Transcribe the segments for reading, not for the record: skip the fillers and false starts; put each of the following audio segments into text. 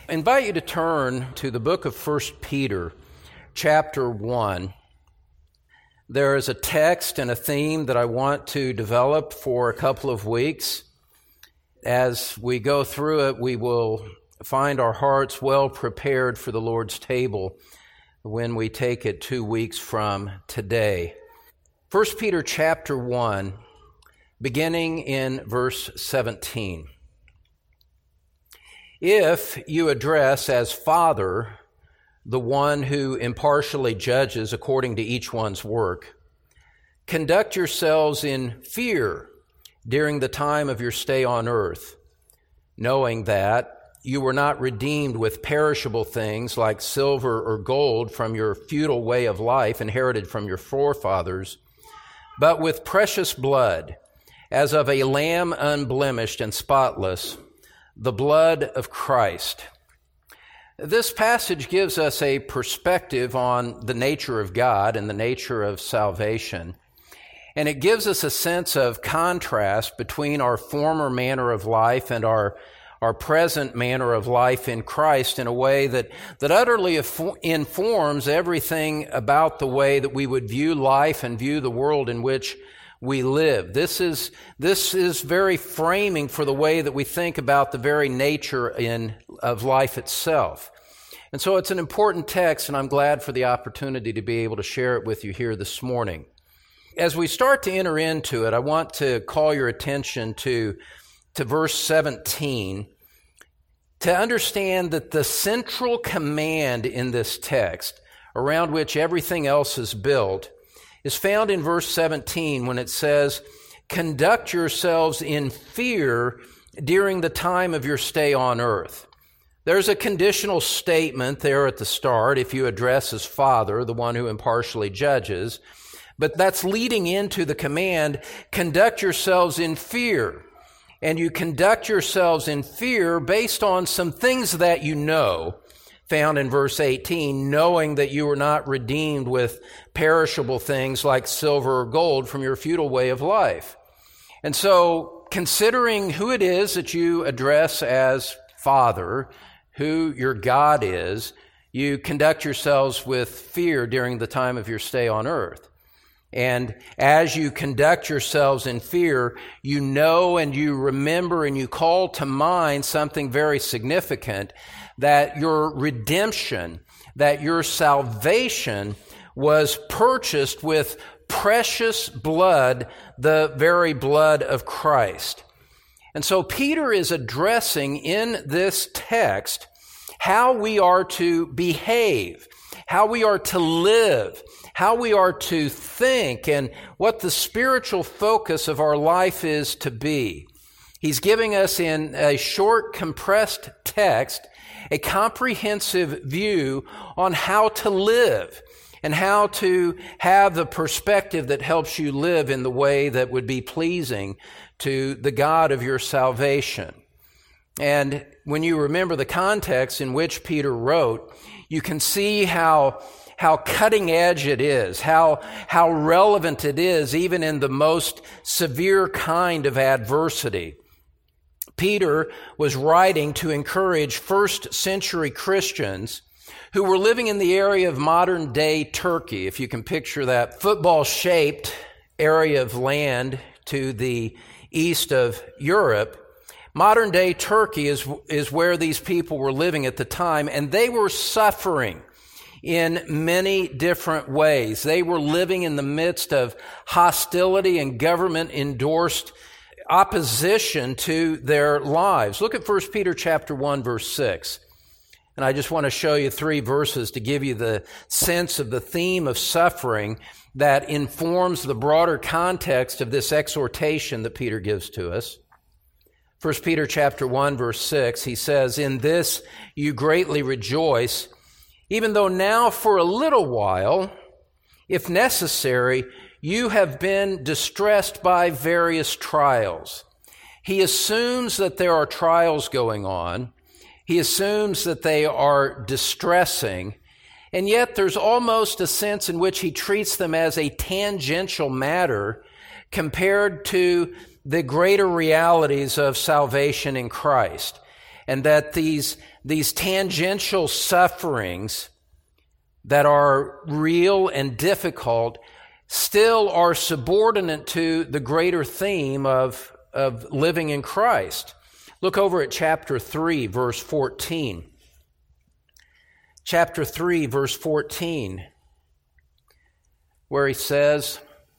I invite you to turn to the book of 1 Peter, chapter 1. There is a text and a theme that I want to develop for a couple of weeks. As we go through it, we will find our hearts well prepared for the Lord's table when we take it 2 weeks from today. 1 Peter chapter 1, beginning in verse 17. If you address as Father the one who impartially judges according to each one's work, conduct yourselves in fear during the time of your stay on earth, knowing that you were not redeemed with perishable things like silver or gold from your futile way of life inherited from your forefathers, but with precious blood, as of a lamb unblemished and spotless, the blood of Christ. This passage gives us a perspective on the nature of God and the nature of salvation. And it gives us a sense of contrast between our former manner of life and our present manner of life in Christ in a way that utterly informs everything about the way that we would view life and view the world in which we live. This is very framing for the way that we think about the very nature of life itself. And so it's an important text, and I'm glad for the opportunity to be able to share it with you here this morning. As we start to enter into it, I want to call your attention to verse 17 to understand that the central command in this text, around which everything else is built, is found in verse 17 when it says, "Conduct yourselves in fear during the time of your stay on earth." There's a conditional statement there at the start, if you address as Father, the one who impartially judges, but that's leading into the command, conduct yourselves in fear. And you conduct yourselves in fear based on some things that you know, found in verse 18, knowing that you were not redeemed with perishable things like silver or gold from your futile way of life. And so, considering who it is that you address as Father, who your God is, you conduct yourselves with fear during the time of your stay on earth. And as you conduct yourselves in fear, you know and you remember and you call to mind something very significant, that your redemption, that your salvation was purchased with precious blood, the very blood of Christ. And so Peter is addressing in this text how we are to behave, how we are to live, how we are to think, and what the spiritual focus of our life is to be. He's giving us in a short, compressed text a comprehensive view on how to live and how to have the perspective that helps you live in the way that would be pleasing to the God of your salvation. And when you remember the context in which Peter wrote, you can see how cutting edge it is, how relevant it is, even in the most severe kind of adversity. Peter was writing to encourage first century Christians who were living in the area of modern day Turkey, if you can picture that football-shaped area of land to the east of Europe. Modern day Turkey is where these people were living at the time, and they were suffering in many different ways. They were living in the midst of hostility and government-endorsed opposition to their lives. Look at 1 Peter chapter 1, verse 6. And I just want to show you 3 verses to give you the sense of the theme of suffering that informs the broader context of this exhortation that Peter gives to us. 1 Peter chapter 1, verse 6, he says, "In this you greatly rejoice, even though now for a little while, if necessary, you have been distressed by various trials." He assumes that there are trials going on. He assumes that they are distressing. And yet there's almost a sense in which he treats them as a tangential matter compared to the greater realities of salvation in Christ. and that these tangential sufferings that are real and difficult still are subordinate to the greater theme of living in Christ. Look over at chapter 3, verse 14. Chapter 3, verse 14, where he says,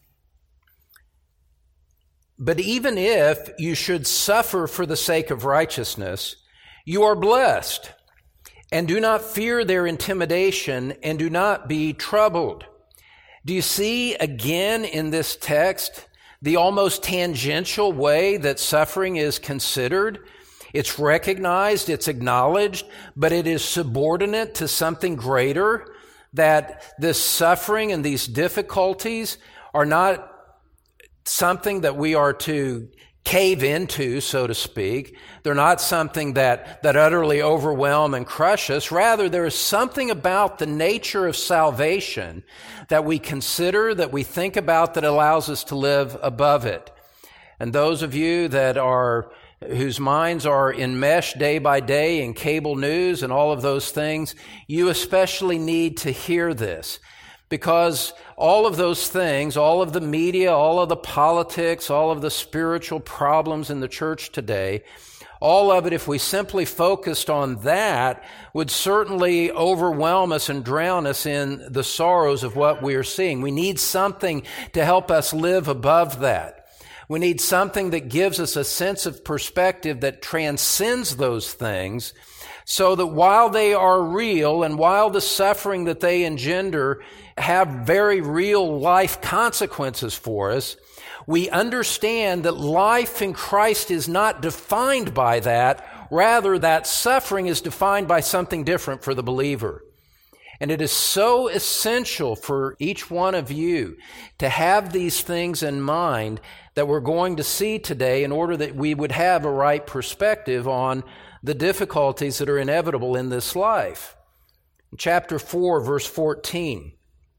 "But even if you should suffer for the sake of righteousness, you are blessed, and do not fear their intimidation, and do not be troubled." Do you see again in this text the almost tangential way that suffering is considered? It's recognized, it's acknowledged, but it is subordinate to something greater, that this suffering and these difficulties are not something that we are to cave into, so to speak. They're not something that utterly overwhelm and crush us. Rather, there is something about the nature of salvation that we consider, that we think about, that allows us to live above it. And those of you whose minds are enmeshed day by day in cable news and all of those things, you especially need to hear this. Because all of those things, all of the media, all of the politics, all of the spiritual problems in the church today, all of it, if we simply focused on that, would certainly overwhelm us and drown us in the sorrows of what we are seeing. We need something to help us live above that. We need something that gives us a sense of perspective that transcends those things, so that while they are real and while the suffering that they engender have very real life consequences for us, we understand that life in Christ is not defined by that. Rather, that suffering is defined by something different for the believer. And it is so essential for each one of you to have these things in mind that we're going to see today, in order that we would have a right perspective on the difficulties that are inevitable in this life. In chapter 4, verse 14,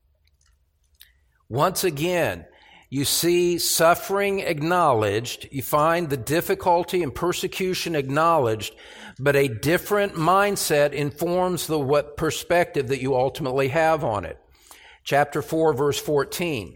once again, you see suffering acknowledged, you find the difficulty and persecution acknowledged, but a different mindset informs what perspective that you ultimately have on it. Chapter 4, verse 14,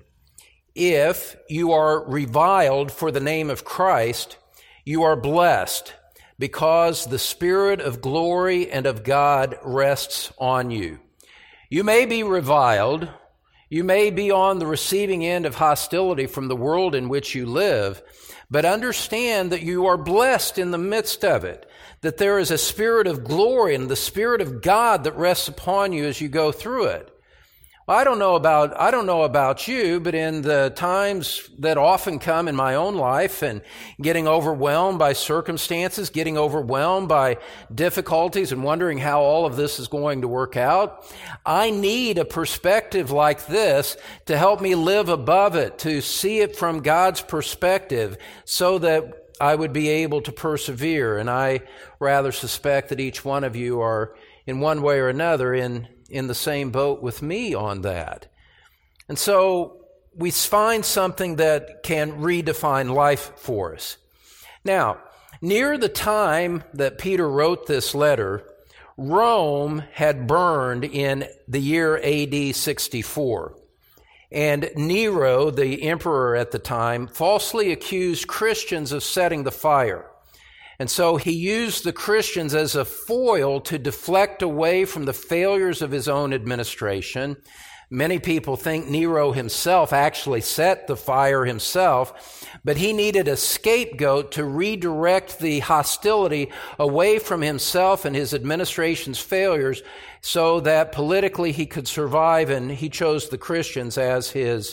"If you are reviled for the name of Christ, you are blessed, because the Spirit of glory and of God rests on you." You may be reviled. You may be on the receiving end of hostility from the world in which you live, but understand that you are blessed in the midst of it, that there is a Spirit of glory and the Spirit of God that rests upon you as you go through it. I don't know about you, but in the times that often come in my own life, and getting overwhelmed by circumstances, getting overwhelmed by difficulties and wondering how all of this is going to work out, I need a perspective like this to help me live above it, to see it from God's perspective, so that I would be able to persevere. And I rather suspect that each one of you are, in one way or another, in the same boat with me on that. And so we find something that can redefine life for us. Now, near the time that Peter wrote this letter, Rome had burned in the year AD 64. And Nero, the emperor at the time, falsely accused Christians of setting the fire. And so he used the Christians as a foil to deflect away from the failures of his own administration. Many people think Nero himself actually set the fire himself, but he needed a scapegoat to redirect the hostility away from himself and his administration's failures, so that politically he could survive, and he chose the Christians as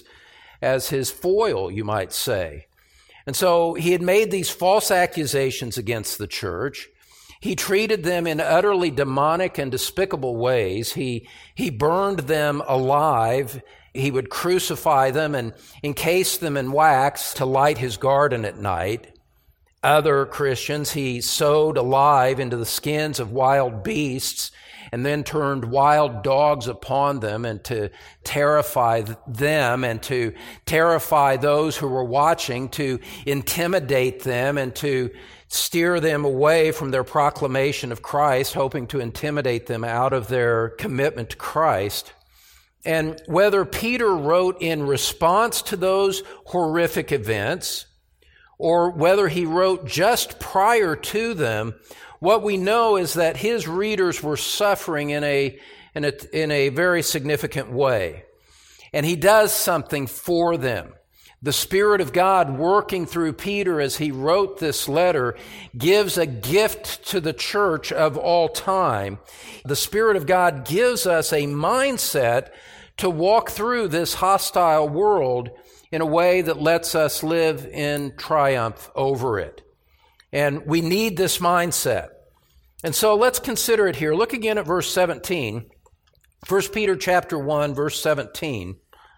his foil, you might say. And so he had made these false accusations against the church. He treated them in utterly demonic and despicable ways. He burned them alive. He would crucify them and encase them in wax to light his garden at night. Other Christians he sewed alive into the skins of wild beasts, and then turned wild dogs upon them, and to terrify them and to terrify those who were watching, to intimidate them and to steer them away from their proclamation of Christ, hoping to intimidate them out of their commitment to Christ. And whether Peter wrote in response to those horrific events, or whether he wrote just prior to them, what we know is that his readers were suffering in a very significant way. And he does something for them. The Spirit of God working through Peter as he wrote this letter gives a gift to the church of all time. The Spirit of God gives us a mindset to walk through this hostile world in a way that lets us live in triumph over it. And we need this mindset. And so let's consider it here. Look again at verse 17. 1 Peter chapter 1, verse 17.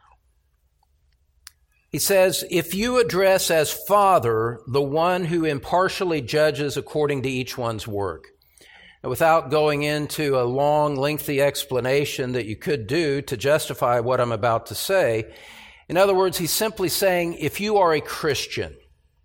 He says, "If you address as Father the one who impartially judges according to each one's work." Now, without going into a long, lengthy explanation that you could do to justify what I'm about to say, in other words, he's simply saying, if you are a Christian,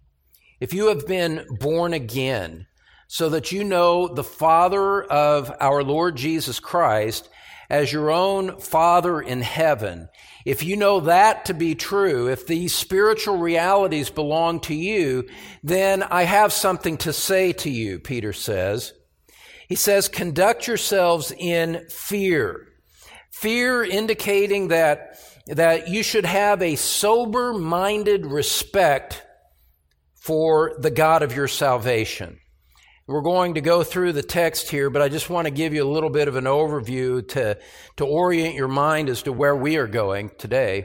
if you have been born again, so that you know the Father of our Lord Jesus Christ as your own Father in heaven, if you know that to be true, if these spiritual realities belong to you, then I have something to say to you, Peter says. He says, conduct yourselves in fear. Fear indicating that you should have a sober-minded respect for the God of your salvation. We're going to go through the text here, but I just want to give you a little bit of an overview to orient your mind as to where we are going today.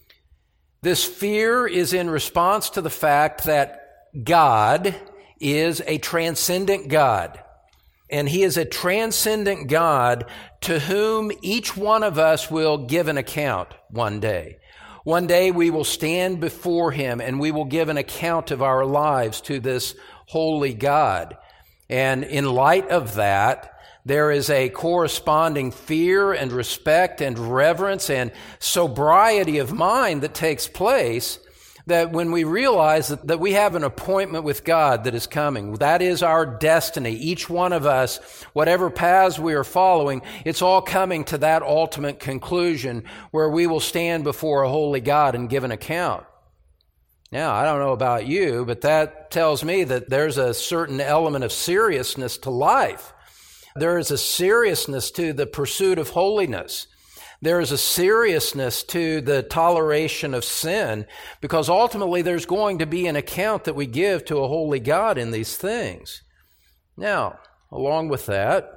This fear is in response to the fact that God is a transcendent God. And He is a transcendent God to whom each one of us will give an account one day. One day we will stand before Him and we will give an account of our lives to this holy God. And in light of that, there is a corresponding fear and respect and reverence and sobriety of mind that takes place, that when we realize that we have an appointment with God that is coming, that is our destiny. Each one of us, whatever paths we are following, it's all coming to that ultimate conclusion where we will stand before a holy God and give an account. Now, I don't know about you, but that tells me that there's a certain element of seriousness to life. There is a seriousness to the pursuit of holiness. There is a seriousness to the toleration of sin, because ultimately there's going to be an account that we give to a holy God in these things. Now, along with that,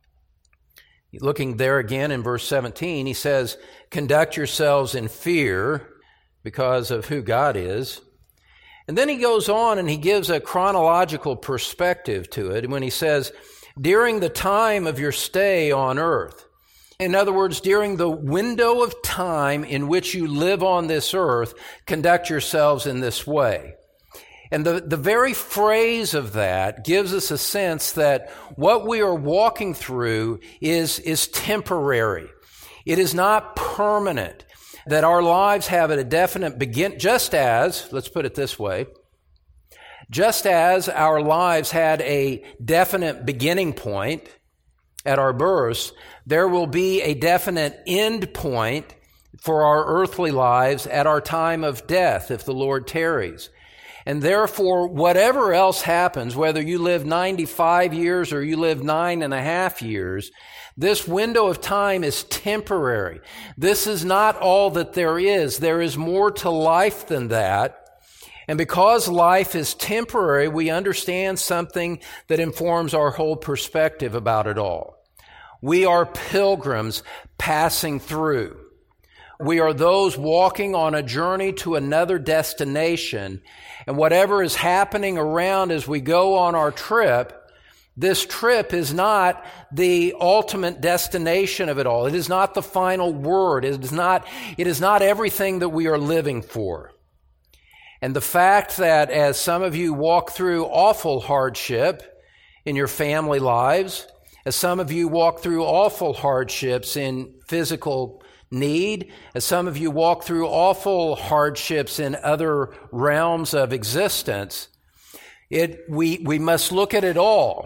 looking there again in verse 17, he says, conduct yourselves in fear because of who God is. And then he goes on and he gives a chronological perspective to it when he says, during the time of your stay on earth. In other words, during the window of time in which you live on this earth, conduct yourselves in this way. And the very phrase of that gives us a sense that what we are walking through is temporary. It is not permanent. That our lives have a definite just as, let's put it this way, just as our lives had a definite beginning point at our births, there will be a definite end point for our earthly lives at our time of death, if the Lord tarries. And therefore, whatever else happens, whether you live 95 years or you live 9.5 years, this window of time is temporary. This is not all that there is. There is more to life than that. And because life is temporary, we understand something that informs our whole perspective about it all. We are pilgrims passing through. We are those walking on a journey to another destination. And whatever is happening around as we go on our trip, this trip is not the ultimate destination of it all. It is not the final word. It is not everything that we are living for. And the fact that as some of you walk through awful hardship in your family lives, as some of you walk through awful hardships in physical need, as some of you walk through awful hardships in other realms of existence, We must look at it all.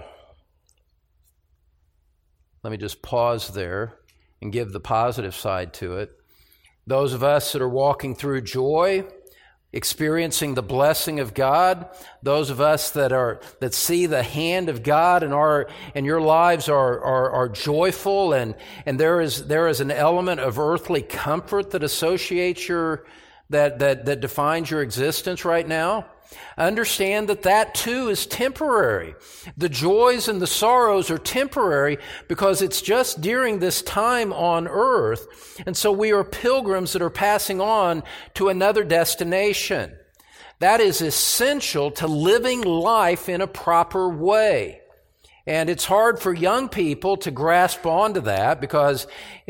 Let me just pause there and give the positive side to it. Those of us that are walking through joy, experiencing the blessing of God, those of us that see the hand of God and your lives are joyful, and there is an element of earthly comfort that associates that defines your existence right now. Understand that too is temporary. The joys and the sorrows are temporary because it's just during this time on earth. And so we are pilgrims that are passing on to another destination. That is essential to living life in a proper way. And it's hard for young people to grasp onto that because,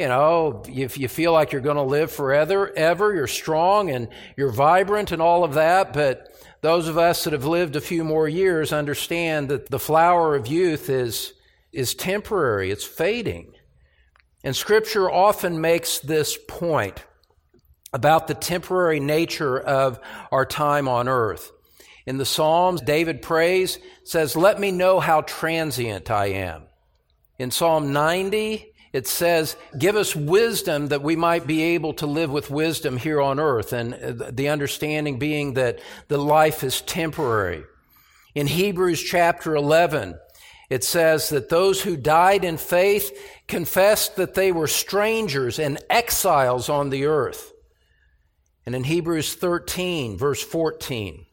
if you feel like you're going to live forever, you're strong and you're vibrant and all of that, but those of us that have lived a few more years understand that the flower of youth is temporary, it's fading. And Scripture often makes this point about the temporary nature of our time on earth. In the Psalms, David prays, says, "Let me know how transient I am." In Psalm 90, it says, "Give us wisdom that we might be able to live with wisdom here on earth," and the understanding being that the life is temporary. In Hebrews chapter 11, it says that those who died in faith confessed that they were strangers and exiles on the earth. And in Hebrews 13, verse 14,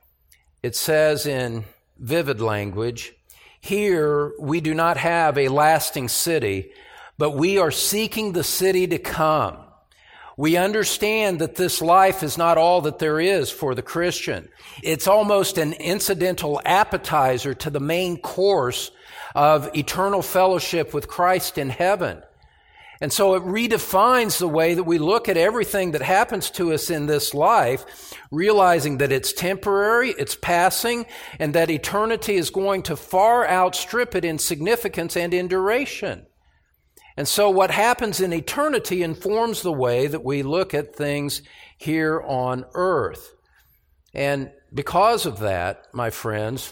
it says in vivid language, "Here we do not have a lasting city, but we are seeking the city to come. We understand that this life is not all that there is for the Christian. It's almost an incidental appetizer to the main course of eternal fellowship with Christ in heaven." And so it redefines the way that we look at everything that happens to us in this life, realizing that it's temporary, it's passing, and that eternity is going to far outstrip it in significance and in duration. And so what happens in eternity informs the way that we look at things here on earth. And because of that, my friends,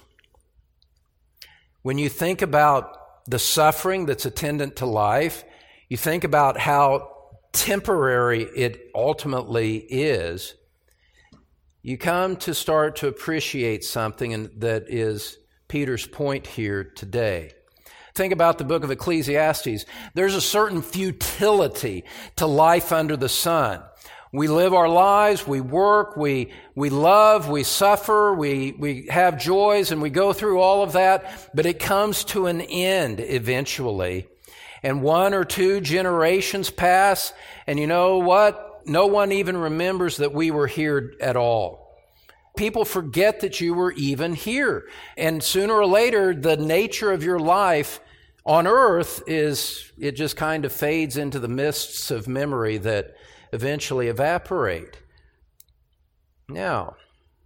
when you think about the suffering that's attendant to life, you think about how temporary it ultimately is, you come to start to appreciate something that is Peter's point here today. Think about the book of Ecclesiastes. There's a certain futility to life under the sun. We live our lives, we work, we love, we suffer, we have joys, and we go through all of that, but it comes to an end eventually. And 1 or 2 generations pass, and you know what? No one even remembers that we were here at all. People forget that you were even here. And sooner or later, the nature of your life on earth it just kind of fades into the mists of memory that eventually evaporate. Now,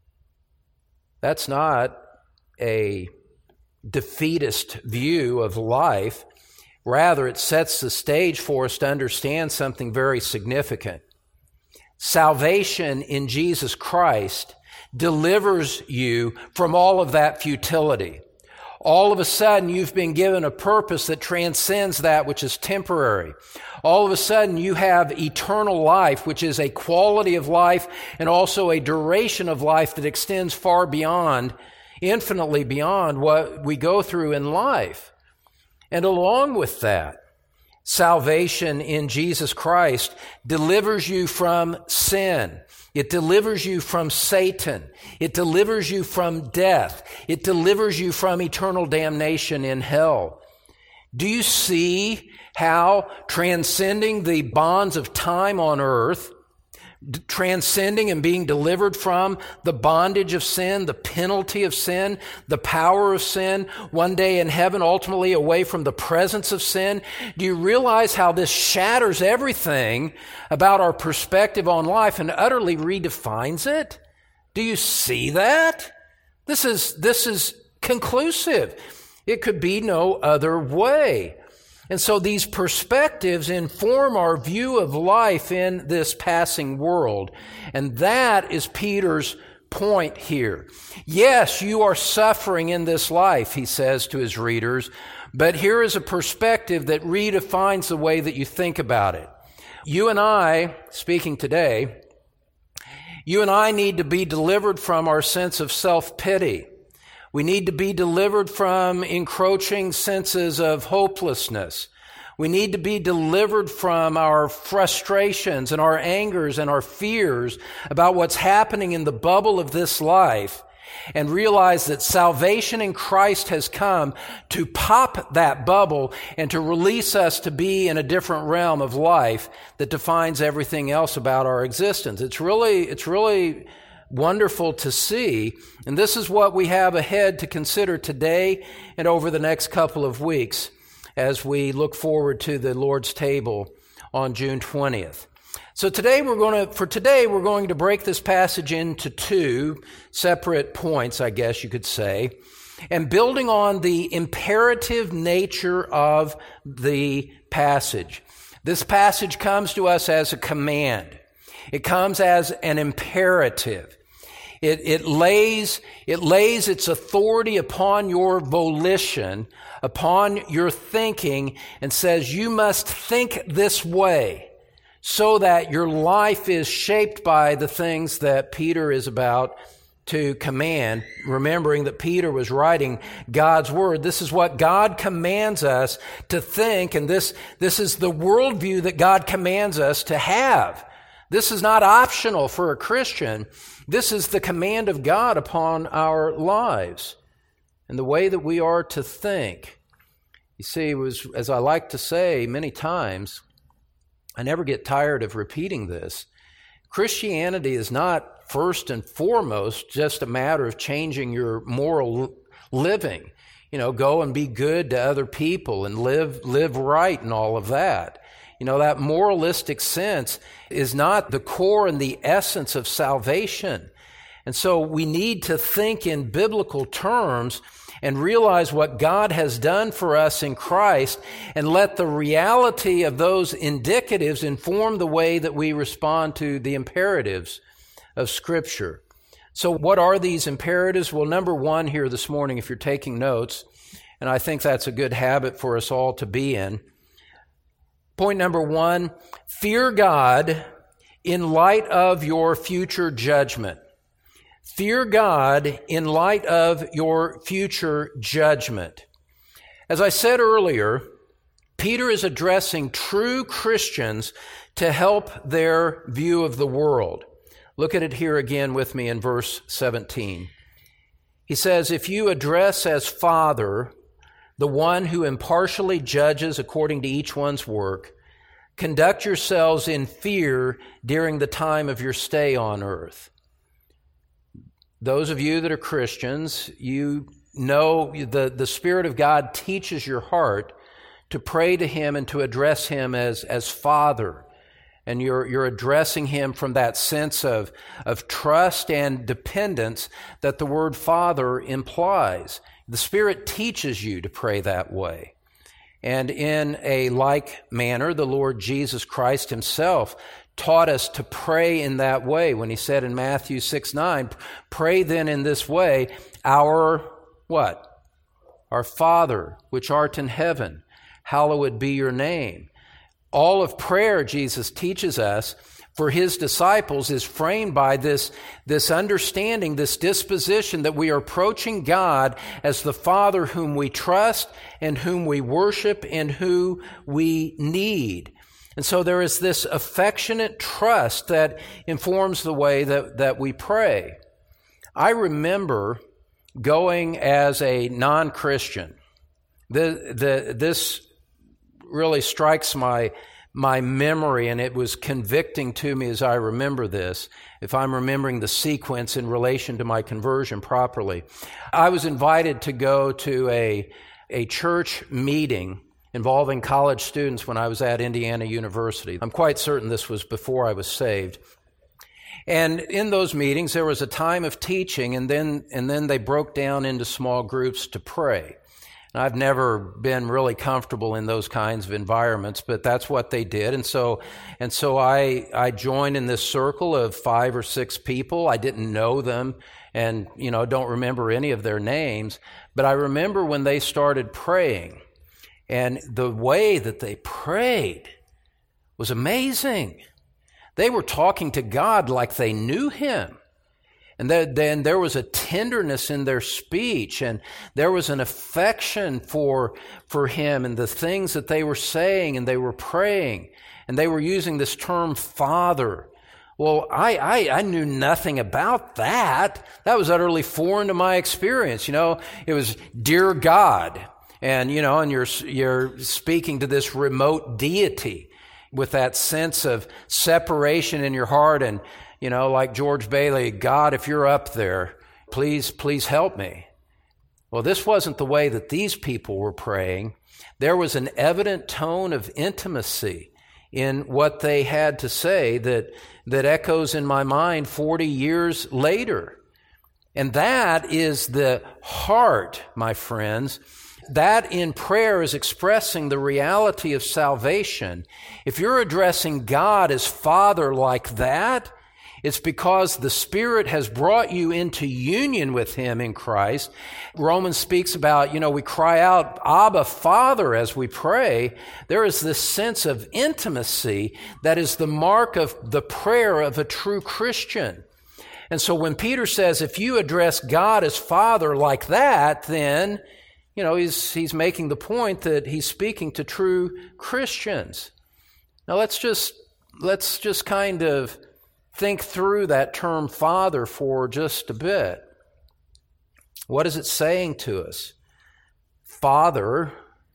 that's not a defeatist view of life. Rather, it sets the stage for us to understand something very significant. Salvation in Jesus Christ delivers you from all of that futility. All of a sudden, you've been given a purpose that transcends that which is temporary. All of a sudden, you have eternal life, which is a quality of life and also a duration of life that extends far beyond, infinitely beyond what we go through in life. And along with that, salvation in Jesus Christ delivers you from sin. It delivers you from Satan. It delivers you from death. It delivers you from eternal damnation in hell. Do you see how transcending the bonds of time on earth, transcending and being delivered from the bondage of sin, the penalty of sin, the power of sin, one day in heaven, ultimately away from the presence of sin? Do you realize how this shatters everything about our perspective on life and utterly redefines it? Do you see that? This is conclusive. It could be no other way. And so these perspectives inform our view of life in this passing world. And that is Peter's point here. Yes, you are suffering in this life, he says to his readers, but here is a perspective that redefines the way that you think about it. You and I, speaking today, you and I need to be delivered from our sense of self-pity. We need to be delivered from encroaching senses of hopelessness. We need to be delivered from our frustrations and our angers and our fears about what's happening in the bubble of this life and realize that salvation in Christ has come to pop that bubble and to release us to be in a different realm of life that defines everything else about our existence. It's really wonderful to see, and this is what we have ahead to consider today and over the next couple of weeks as we look forward to the Lord's table on June 20th. So today we're going to break this passage into two separate points, I guess you could say, and building on the imperative nature of the passage. This passage comes to us as a command. It comes as an imperative. It lays its authority upon your volition, upon your thinking, and says you must think this way so that your life is shaped by the things that Peter is about to command, remembering that Peter was writing God's Word. This is what God commands us to think, and this is the worldview that God commands us to have. This is not optional for a Christian. This is the command of God upon our lives and the way that we are to think. You see, as I like to say many times, I never get tired of repeating this. Christianity is not first and foremost just a matter of changing your moral living. Go and be good to other people and live right and all of that. That moralistic sense is not the core and the essence of salvation. And so we need to think in biblical terms and realize what God has done for us in Christ and let the reality of those indicatives inform the way that we respond to the imperatives of Scripture. So what are these imperatives? Well, number one here this morning, if you're taking notes, and I think that's a good habit for us all to be in. Point number one, fear God in light of your future judgment. Fear God in light of your future judgment. As I said earlier, Peter is addressing true Christians to help their view of the world. Look at it here again with me in verse 17. He says, if you address as Father the one who impartially judges according to each one's work, conduct yourselves in fear during the time of your stay on earth. Those of you that are Christians, you know the Spirit of God teaches your heart to pray to Him and to address Him as Father. And you're addressing Him from that sense of trust and dependence that the word Father implies. The Spirit teaches you to pray that way. And in a like manner, the Lord Jesus Christ Himself taught us to pray in that way when He said in Matthew 6:9, pray then in this way, our what? Our Father, which art in heaven, hallowed be your name. All of prayer, Jesus teaches us, for His disciples is framed by this understanding, this disposition that we are approaching God as the Father whom we trust and whom we worship and who we need. And so there is this affectionate trust that informs the way that we pray. I remember going as a non-Christian. This really strikes my memory, and it was convicting to me as I remember this, if I'm remembering the sequence in relation to my conversion properly. I was invited to go to a church meeting involving college students when I was at Indiana University. I'm quite certain this was before I was saved. And in those meetings, there was a time of teaching, and then they broke down into small groups to pray. And I've never been really comfortable in those kinds of environments, but that's what they did. And so I joined in this circle of 5 or 6 people. I didn't know them and, don't remember any of their names, but I remember when they started praying, and the way that they prayed was amazing. They were talking to God like they knew Him. And then there was a tenderness in their speech, and there was an affection for Him and the things that they were saying, and they were praying, and they were using this term Father. Well, I knew nothing about that. That was utterly foreign to my experience. It was Dear God, and and you're speaking to this remote deity with that sense of separation in your heart, and like George Bailey, God, if you're up there, please help me. Well, this wasn't the way that these people were praying. There was an evident tone of intimacy in what they had to say that echoes in my mind 40 years later. And that is the heart, my friends. That in prayer is expressing the reality of salvation. If you're addressing God as Father like that, it's because the Spirit has brought you into union with Him in Christ. Romans speaks about, we cry out, Abba, Father, as we pray. There is this sense of intimacy that is the mark of the prayer of a true Christian. And so when Peter says, if you address God as Father like that, then, he's making the point that he's speaking to true Christians. Now let's just kind of think through that term Father for just a bit. What is it saying to us? Father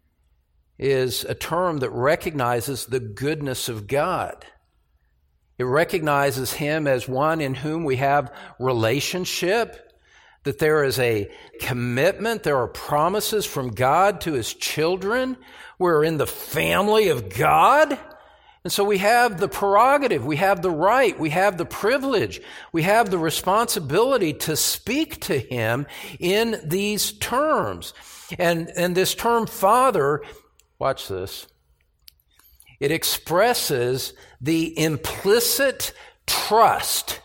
is a term that recognizes the goodness of God. It recognizes Him as one in whom we have relationship, that there is a commitment, there are promises from God to His children. We're in the family of God. And so we have the prerogative, we have the right, we have the privilege, we have the responsibility to speak to Him in these terms. And this term Father, watch this, it expresses the implicit trust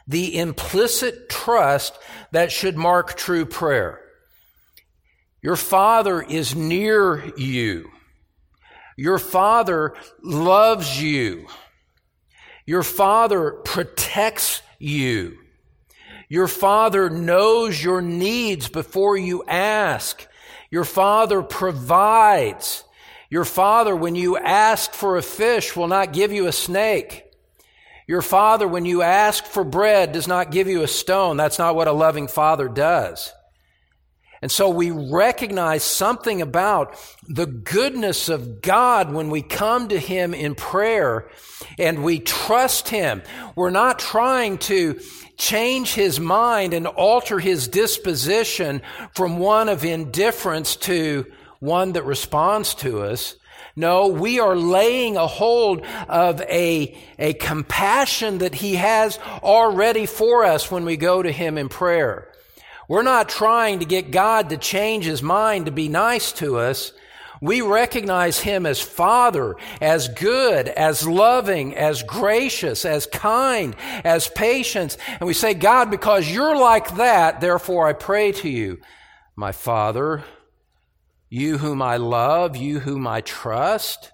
that should mark true prayer. Your Father is near you. Your Father loves you. Your Father protects you. Your Father knows your needs before you ask. Your Father provides. Your Father, when you ask for a fish, will not give you a snake. Your Father, when you ask for bread, does not give you a stone. That's not what a loving Father does. And so we recognize something about the goodness of God when we come to Him in prayer and we trust Him. We're not trying to change His mind and alter His disposition from one of indifference to one that responds to us. No, we are laying a hold of a compassion that He has already for us when we go to Him in prayer. We're not trying to get God to change His mind to be nice to us. We recognize Him as Father, as good, as loving, as gracious, as kind, as patient. And we say, God, because you're like that, therefore I pray to you, my Father, you whom I love, you whom I trust.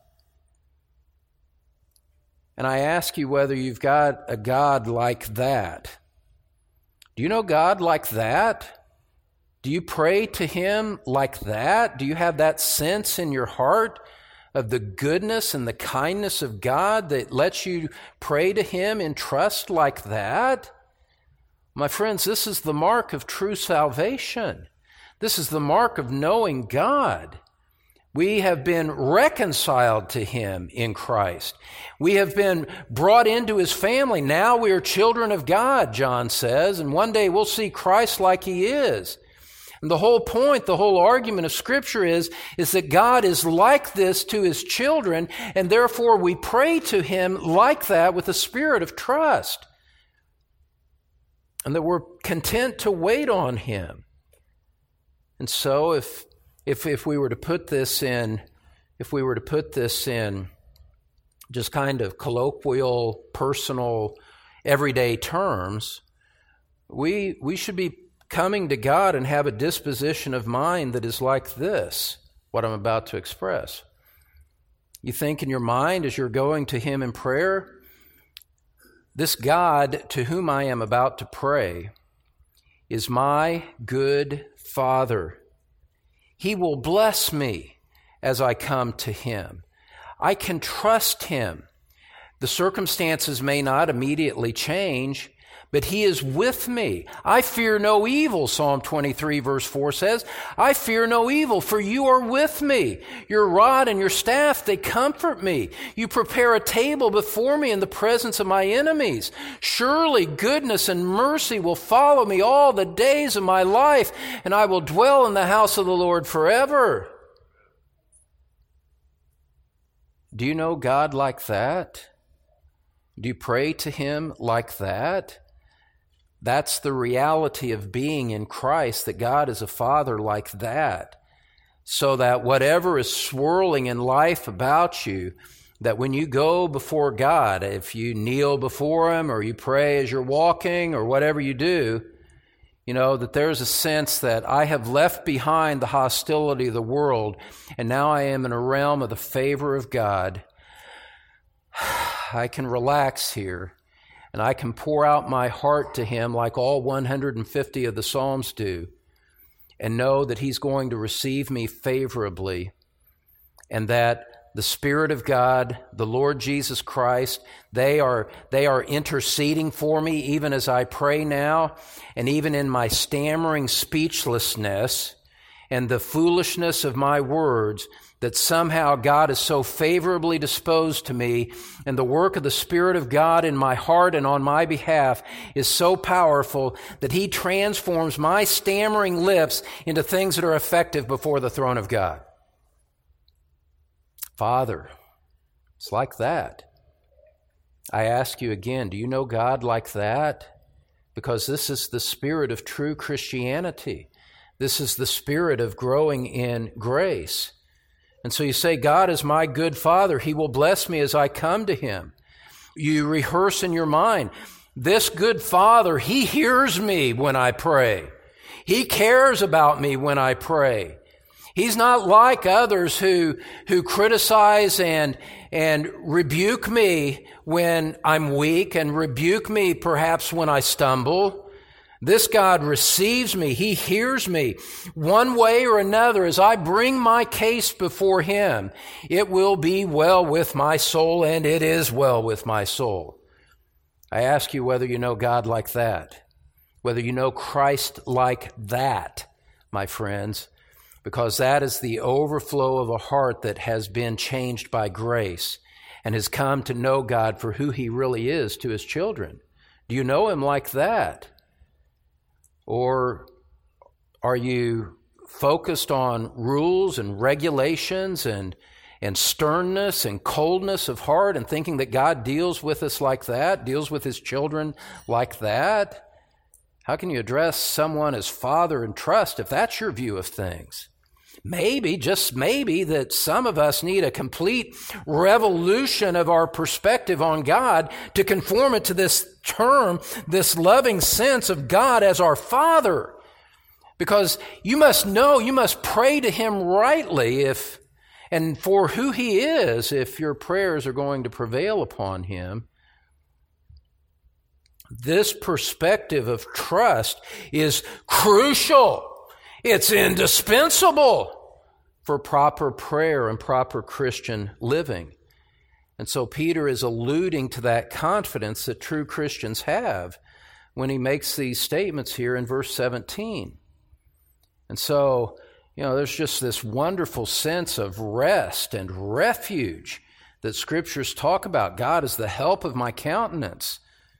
And I ask you whether you've got a God like that. Do you know God like that? Do you pray to Him like that? Do you have that sense in your heart of the goodness and the kindness of God that lets you pray to Him in trust like that? My friends, this is the mark of true salvation. This is the mark of knowing God. We have been reconciled to Him in Christ. We have been brought into His family. Now we are children of God, John says, and one day we'll see Christ like He is. And the whole point, the whole argument of Scripture is that God is like this to His children, and therefore we pray to Him like that with a spirit of trust. And that we're content to wait on Him. And so if if we were to put this in just kind of colloquial, personal, everyday terms, we should be coming to God and have a disposition of mind that is like this, what I'm about to express. You think in your mind as you're going to Him in prayer, this God to whom I am about to pray is my good Father. He will bless me as I come to Him. I can trust Him. The circumstances may not immediately change, but He is with me. I fear no evil, Psalm 23 verse 4 says. I fear no evil, for you are with me. Your rod and your staff, they comfort me. You prepare a table before me in the presence of my enemies. Surely goodness and mercy will follow me all the days of my life, and I will dwell in the house of the Lord forever. Do you know God like that? Do you pray to Him like that? That's the reality of being in Christ, that God is a Father like that. So that whatever is swirling in life about you, that when you go before God, if you kneel before Him or you pray as you're walking or whatever you do, you know, that there's a sense that I have left behind the hostility of the world and now I am in a realm of the favor of God. I can relax here. And I can pour out my heart to Him like all 150 of the Psalms do, and know that He's going to receive me favorably, and that the Spirit of God, the Lord Jesus Christ, they are interceding for me even as I pray now, and even in my stammering speechlessness and the foolishness of my words, that somehow God is so favorably disposed to me, and the work of the Spirit of God in my heart and on my behalf is so powerful that He transforms my stammering lips into things that are effective before the throne of God. Father, it's like that. I ask you again, do you know God like that? Because this is the spirit of true Christianity. This is the spirit of growing in grace. And so you say, God is my good Father. He will bless me as I come to Him. You rehearse in your mind, this good Father, He hears me when I pray. He cares about me when I pray. He's not like others who criticize and rebuke me when I'm weak and rebuke me perhaps when I stumble. This God receives me. He hears me. One way or another, as I bring my case before Him, it will be well with my soul, and it is well with my soul. I ask you whether you know God like that, whether you know Christ like that, my friends, because that is the overflow of a heart that has been changed by grace and has come to know God for who He really is to His children. Do you know Him like that? Or are you focused on rules and regulations and sternness and coldness of heart and thinking that God deals with us like that, deals with His children like that? How can you address someone as Father and trust if that's your view of things? Maybe, just maybe, that some of us need a complete revolution of our perspective on God to conform it to this term, this loving sense of God as our Father. Because you must know, you must pray to Him rightly and for who He is if your prayers are going to prevail upon Him. This perspective of trust is crucial. It's indispensable for proper prayer and proper Christian living. And so Peter is alluding to that confidence that true Christians have when he makes these statements here in verse 17. And so, there's just this wonderful sense of rest and refuge that Scriptures talk about. God is the help of my countenance.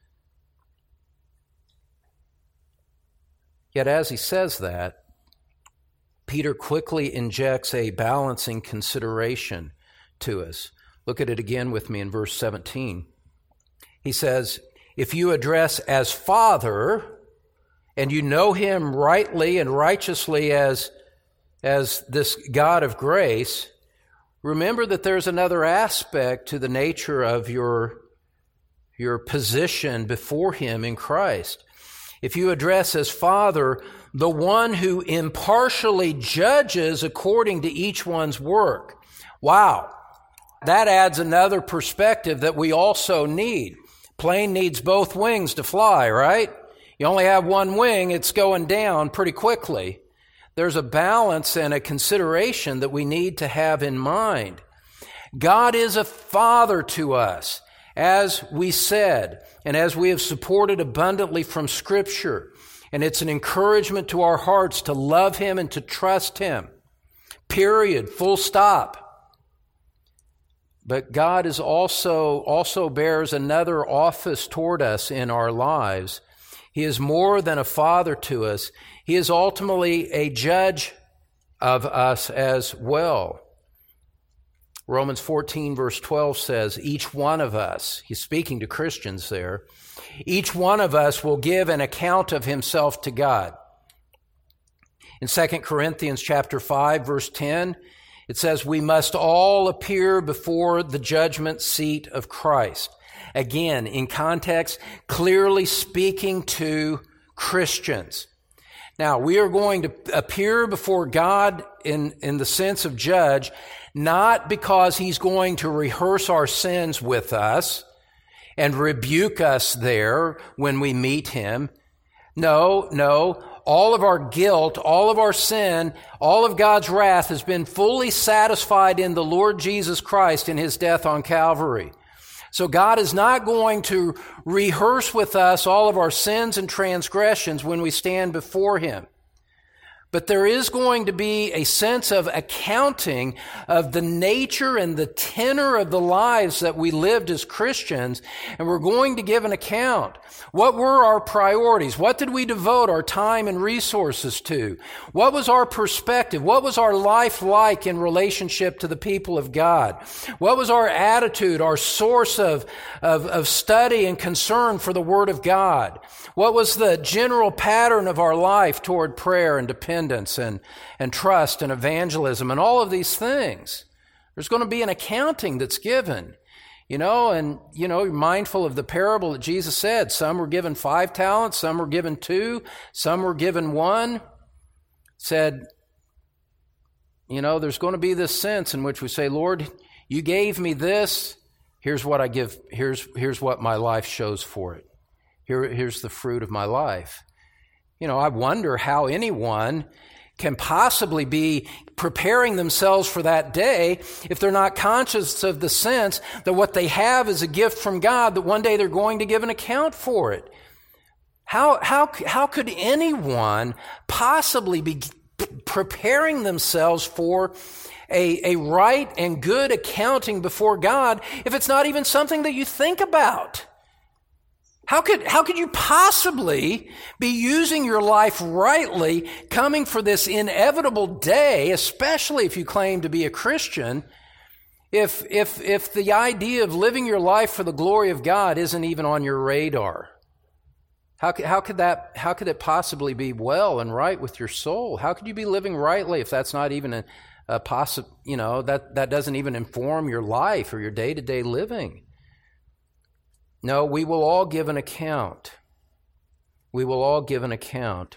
Yet as he says that, Peter quickly injects a balancing consideration to us. Look at it again with me in verse 17. He says, if you address as Father, and you know Him rightly and righteously as as this God of grace, remember that there's another aspect to the nature of your position before Him in Christ. If you address as Father the one who impartially judges according to each one's work, wow, that adds another perspective that we also need. Plane needs both wings to fly, right? You only have one wing, it's going down pretty quickly. There's a balance and a consideration that we need to have in mind. God is a Father to us, as we said, and as we have supported abundantly from Scripture. And it's an encouragement to our hearts to love Him and to trust Him. Period. Full stop. But God is also bears another office toward us in our lives. He is more than a father to us. He is ultimately a judge of us as well. Romans 14 verse 12 says, each one of us, he's speaking to Christians there, each one of us will give an account of himself to God. In 2 Corinthians chapter 5 verse 10, it says, we must all appear before the judgment seat of Christ. Again, in context, clearly speaking to Christians. Now, we are going to appear before God in the sense of judge, not because He's going to rehearse our sins with us and rebuke us there when we meet Him. No. All of our guilt, all of our sin, all of God's wrath has been fully satisfied in the Lord Jesus Christ in His death on Calvary. So God is not going to rehearse with us all of our sins and transgressions when we stand before Him. But there is going to be a sense of accounting of the nature and the tenor of the lives that we lived as Christians, and we're going to give an account. What were our priorities? What did we devote our time and resources to? What was our perspective? What was our life like in relationship to the people of God? What was our attitude, our source of study and concern for the Word of God? What was the general pattern of our life toward prayer and dependence and trust and evangelism and all of these things? There's going to be an accounting that's given, you're mindful of the parable that Jesus said. Some were given 5 talents, some were given 2, some were given 1. Said, there's going to be this sense in which we say, Lord, you gave me this. Here's what I give. Here's what my life shows for it. Here's the fruit of my life. I wonder how anyone can possibly be preparing themselves for that day if they're not conscious of the sense that what they have is a gift from God, that one day they're going to give an account for it. How could anyone possibly be preparing themselves for a right and good accounting before God if it's not even something that you think about? How could you possibly be using your life rightly, coming for this inevitable day, especially if you claim to be a Christian, if the idea of living your life for the glory of God isn't even on your radar? How could it possibly be well and right with your soul? How could you be living rightly if that's not even that doesn't even inform your life or your day-to-day living? No, we will all give an account. We will all give an account.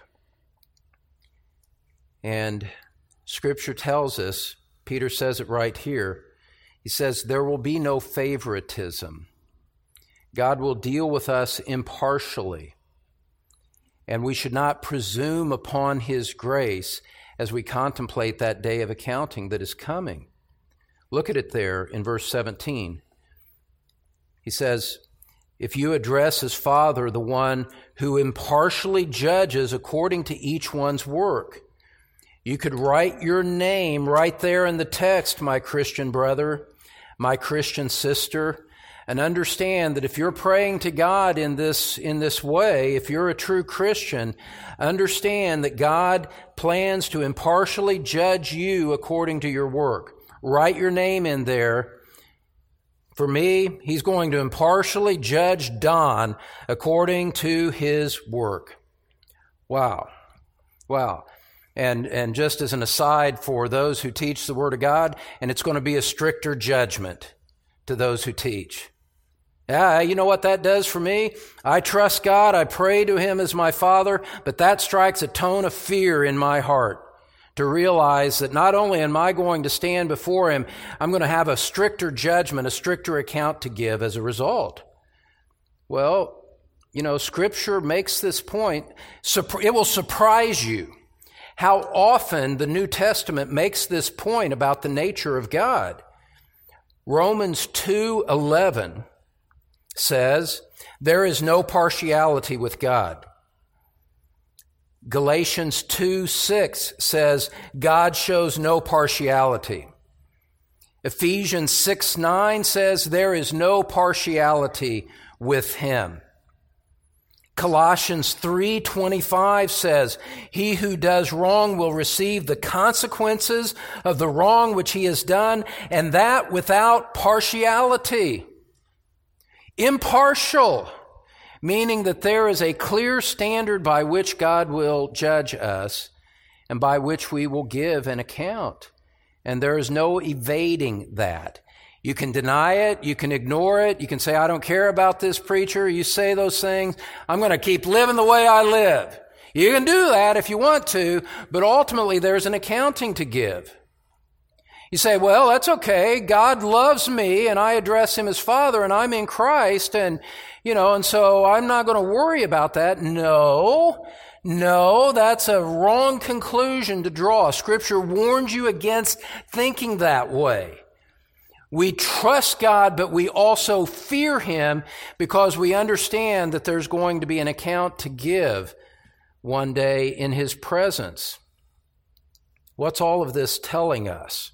And Scripture tells us, Peter says it right here, he says, there will be no favoritism. God will deal with us impartially. And we should not presume upon His grace as we contemplate that day of accounting that is coming. Look at it there in verse 17. He says, if you address as Father the one who impartially judges according to each one's work, you could write your name right there in the text, my Christian brother, my Christian sister, and understand that if you're praying to God in this way, if you're a true Christian, understand that God plans to impartially judge you according to your work. Write your name in there. For me, He's going to impartially judge Don according to his work. Wow. And just as an aside for those who teach the Word of God, and it's going to be a stricter judgment to those who teach. Yeah, you know what that does for me? I trust God, I pray to Him as my Father, but that strikes a tone of fear in my heart to realize that not only am I going to stand before Him, I'm going to have a stricter judgment, a stricter account to give as a result. Well, you know, Scripture makes this point. It will surprise you how often the New Testament makes this point about the nature of God. Romans 2:11 says, there is no partiality with God. Galatians 2:6 says, God shows no partiality. Ephesians 6:9 says, there is no partiality with Him. Colossians 3:25 says, he who does wrong will receive the consequences of the wrong which he has done, and that without partiality. Impartial, meaning that there is a clear standard by which God will judge us and by which we will give an account. And there is no evading that. You can deny it, you can ignore it, you can say, I don't care about this preacher, you say those things, I'm going to keep living the way I live. You can do that if you want to, but ultimately there's an accounting to give. You say, well, that's okay, God loves me and I address Him as Father and I'm in Christ and so I'm not going to worry about that. No, that's a wrong conclusion to draw. Scripture warns you against thinking that way. We trust God, but we also fear Him because we understand that there's going to be an account to give one day in His presence. What's all of this telling us?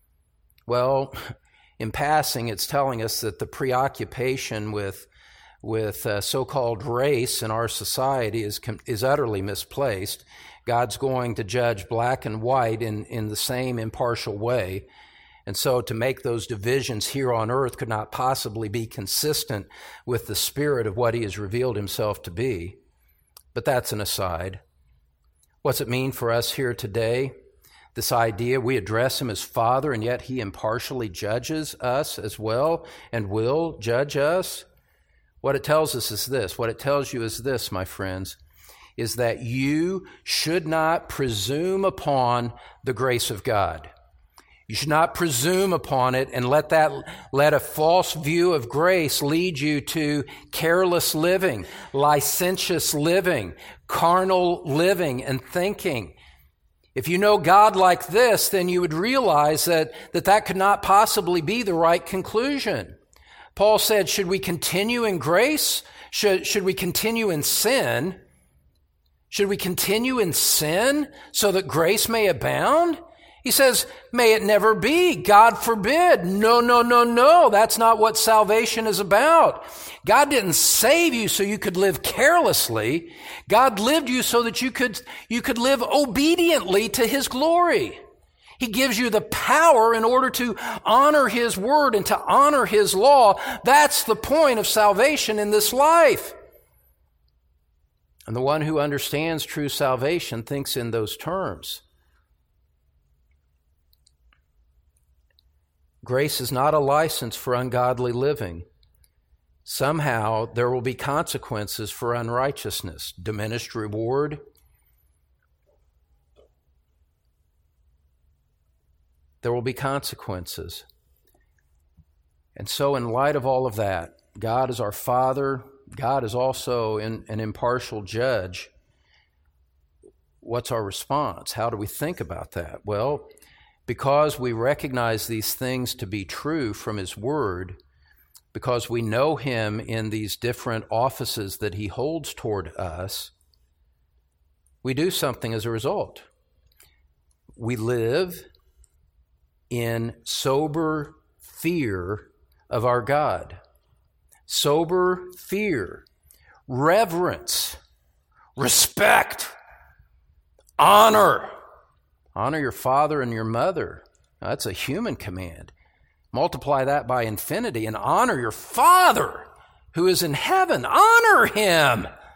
Well, in passing, it's telling us that the preoccupation with so-called race in our society is utterly misplaced. God's going to judge black and white in the same impartial way. And so to make those divisions here on earth could not possibly be consistent with the spirit of what He has revealed Himself to be. But that's an aside. What's it mean for us here today? This idea we address Him as Father, and yet He impartially judges us as well and will judge us. What it tells us is this. What it tells you is this, my friends, is that you should not presume upon the grace of God. You should not presume upon it and let a false view of grace lead you to careless living, licentious living, carnal living and thinking. If you know God like this, then you would realize that could not possibly be the right conclusion. Paul said, should we continue in grace? Should we continue in sin? Should we continue in sin so that grace may abound? He says, may it never be. God forbid. No. That's not what salvation is about. God didn't save you so you could live carelessly. God lived you so that you could live obediently to His glory. He gives you the power in order to honor His word and to honor His law. That's the point of salvation in this life. And the one who understands true salvation thinks in those terms. Grace is not a license for ungodly living. Somehow there will be consequences for unrighteousness, diminished reward. There will be consequences. And so in light of all of that, God is our Father. God is also an impartial judge. What's our response? How do we think about that? Well, because we recognize these things to be true from His Word, because we know Him in these different offices that He holds toward us, we do something as a result. We live in sober fear of our God. Sober fear, reverence, respect, honor. Honor your father and your mother. Now, that's a human command. Multiply that by infinity and honor your Father who is in heaven. Honor Him.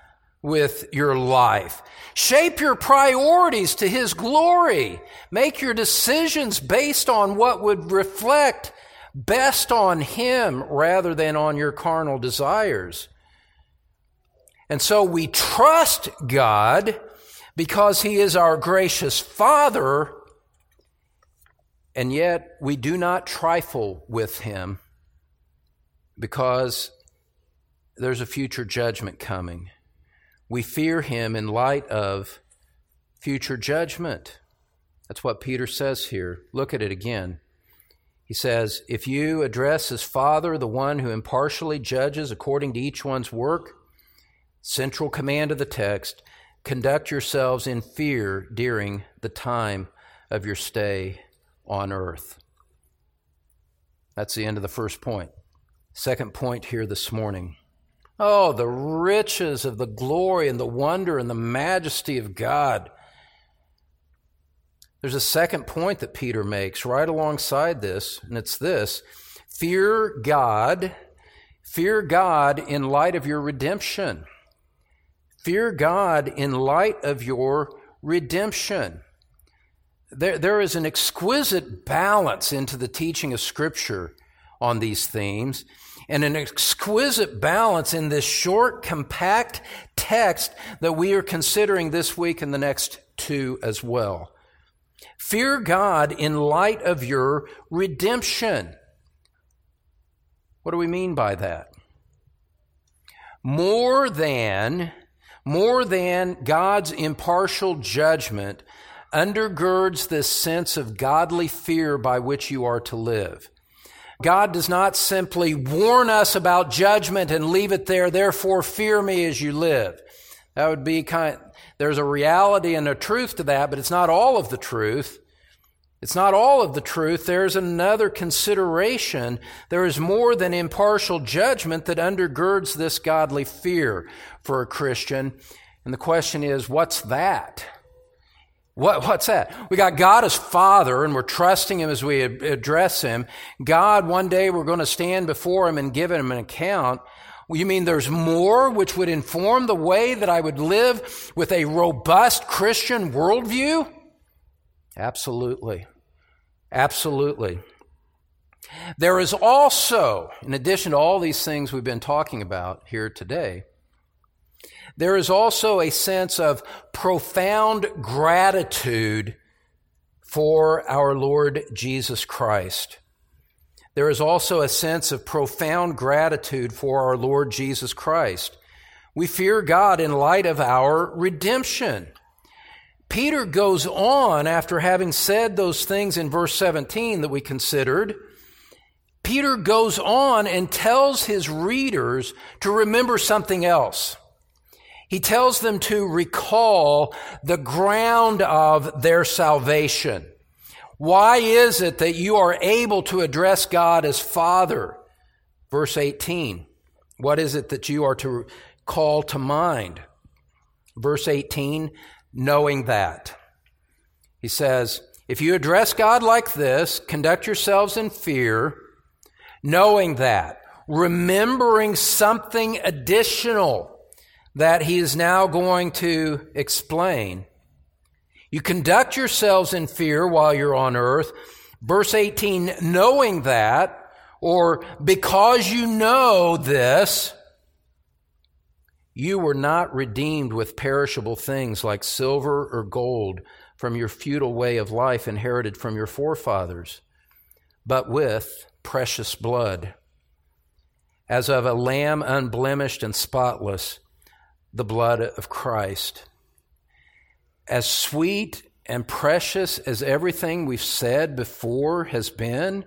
with your life. Shape your priorities to His glory. Make your decisions based on what would reflect best on Him rather than on your carnal desires. And so we trust God because He is our gracious Father, and yet we do not trifle with Him because there's a future judgment coming. We fear Him in light of future judgment. That's what Peter says here. Look at it again. He says, if you address as Father, the one who impartially judges according to each one's work, central command of the text, conduct yourselves in fear during the time of your stay on earth. That's the end of the first point. Second point here this morning. Oh, the riches of the glory and the wonder and the majesty of God. There's a second point that Peter makes right alongside this, and it's this: fear God in light of your redemption. Fear God in light of your redemption. There is an exquisite balance into the teaching of Scripture on these themes, and an exquisite balance in this short, compact text that we are considering this week and the next two as well. Fear God in light of your redemption. What do we mean by that? More than God's impartial judgment undergirds this sense of godly fear by which you are to live. God does not simply warn us about judgment and leave it there, therefore fear me as you live. That would be there's a reality and a truth to that, but it's not all of the truth. It's not all of the truth. There's another consideration. There is more than impartial judgment that undergirds this godly fear for a Christian. And the question is, what's that? What's that? We got God as Father, and we're trusting Him as we address Him. God, one day we're going to stand before Him and give Him an account. Well, you mean there's more which would inform the way that I would live with a robust Christian worldview? Absolutely. Absolutely. There is also, in addition to all these things we've been talking about here today, there is also a sense of profound gratitude for our Lord Jesus Christ. There is also a sense of profound gratitude for our Lord Jesus Christ. We fear God in light of our redemption. Peter goes on, after having said those things in verse 17 that we considered, Peter goes on and tells his readers to remember something else. He tells them to recall the ground of their salvation. Why is it that you are able to address God as Father? Verse 18. What is it that you are to call to mind? Verse 18, knowing that. He says, if you address God like this, conduct yourselves in fear, knowing that, remembering something additional that he is now going to explain. You conduct yourselves in fear while you're on earth. Verse 18, knowing that, or because you know this, you were not redeemed with perishable things like silver or gold from your futile way of life inherited from your forefathers, but with precious blood, as of a lamb unblemished and spotless, the blood of Christ. As sweet and precious as everything we've said before has been,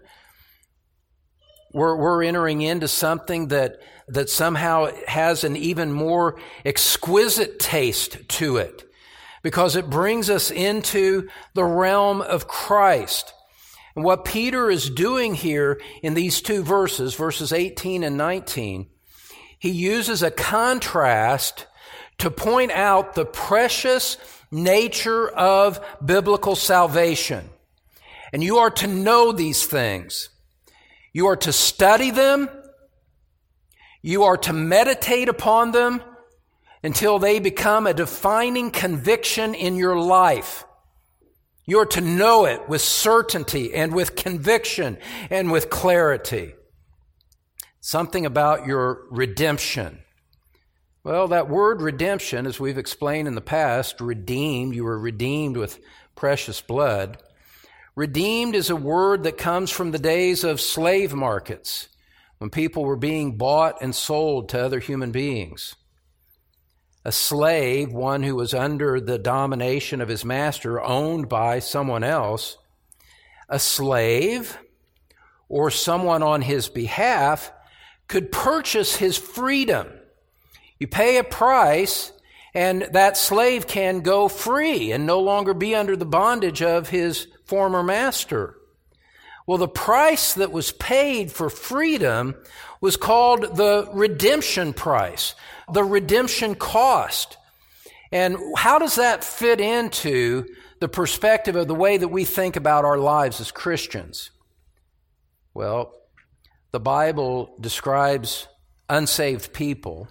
we're entering into something that somehow has an even more exquisite taste to it, because it brings us into the realm of Christ. And what Peter is doing here in these two verses, verses 18 and 19, he uses a contrast to point out the precious nature of biblical salvation. And you are to know these things. You are to study them. You are to meditate upon them. until they become a defining conviction in your life. You're to know it with certainty and with conviction and with clarity. Something about your redemption. Well, that word redemption, as we've explained in the past, redeemed, you were redeemed with precious blood. Redeemed is a word that comes from the days of slave markets, when people were being bought and sold to other human beings. A slave, one who was under the domination of his master, owned by someone else. A slave, or someone on his behalf, could purchase his freedom. You pay a price, and that slave can go free and no longer be under the bondage of his former master. Well, the price that was paid for freedom was called the redemption price, the redemption cost. And how does that fit into the perspective of the way that we think about our lives as Christians? Well, the Bible describes unsaved people.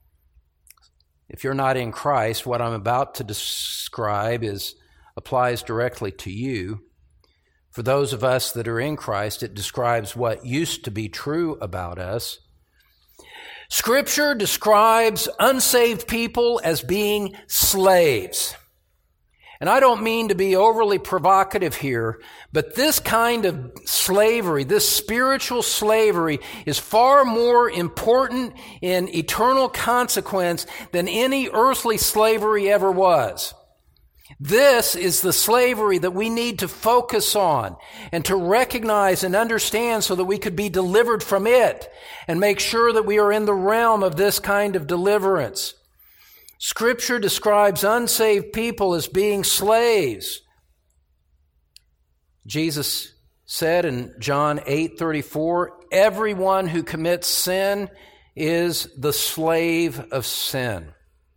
If you're not in Christ, what I'm about to describe applies directly to you. For those of us that are in Christ, it describes what used to be true about us. Scripture describes unsaved people as being slaves. And I don't mean to be overly provocative here, but this kind of slavery, this spiritual slavery, is far more important in eternal consequence than any earthly slavery ever was. This is the slavery that we need to focus on and to recognize and understand so that we could be delivered from it and make sure that we are in the realm of this kind of deliverance. Scripture describes unsaved people as being slaves. Jesus said in John 8:34, everyone who commits sin is the slave of sin.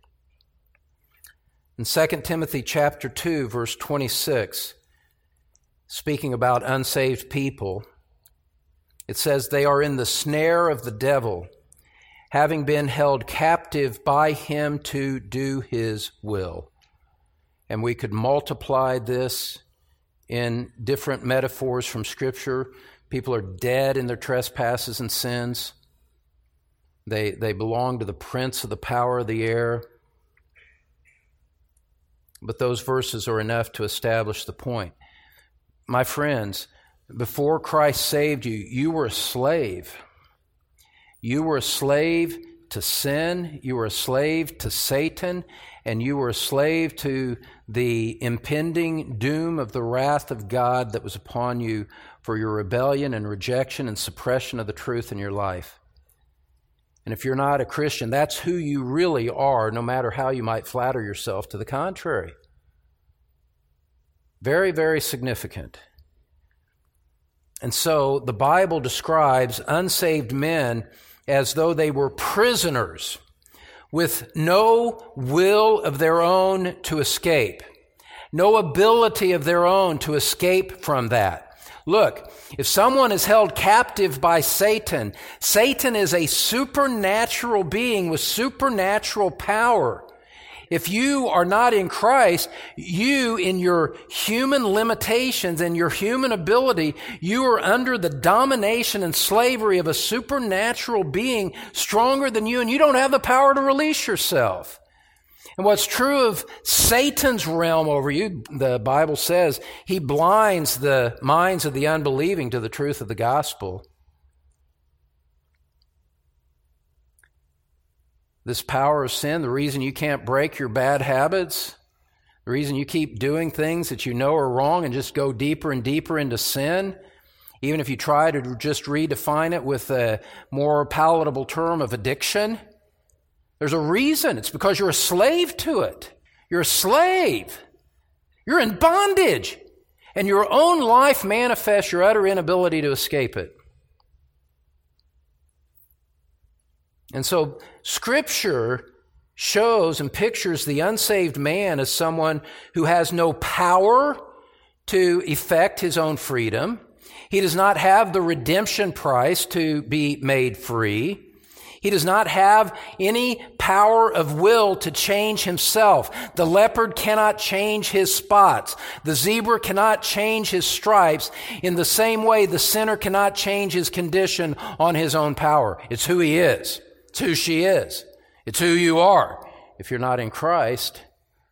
In 2 Timothy chapter 2, verse 26, speaking about unsaved people, it says, they are in the snare of the devil, having been held captive by him to do his will. And we could multiply this in different metaphors from Scripture. People are dead in their trespasses and sins. They belong to the prince of the power of the air. But those verses are enough to establish the point. My friends, before Christ saved you, you were a slave. You were a slave to sin, you were a slave to Satan, and you were a slave to the impending doom of the wrath of God that was upon you for your rebellion and rejection and suppression of the truth in your life. And if you're not a Christian, that's who you really are, no matter how you might flatter yourself to the contrary. Very, very significant. And so the Bible describes unsaved men as though they were prisoners with no will of their own to escape, no ability of their own to escape from that. Look, if someone is held captive by Satan, Satan is a supernatural being with supernatural power. If you are not in Christ, you, in your human limitations and your human ability, you are under the domination and slavery of a supernatural being stronger than you, and you don't have the power to release yourself. And what's true of Satan's realm over you, the Bible says, he blinds the minds of the unbelieving to the truth of the gospel. This power of sin, the reason you can't break your bad habits, the reason you keep doing things that you know are wrong and just go deeper and deeper into sin, even if you try to just redefine it with a more palatable term of addiction, there's a reason. It's because you're a slave to it. You're a slave. You're in bondage. And your own life manifests your utter inability to escape it. And so Scripture shows and pictures the unsaved man as someone who has no power to effect his own freedom. He does not have the redemption price to be made free. He does not have any power of will to change himself. The leopard cannot change his spots. The zebra cannot change his stripes. In the same way, the sinner cannot change his condition on his own power. It's who he is. It's who she is. It's who you are. If you're not in Christ.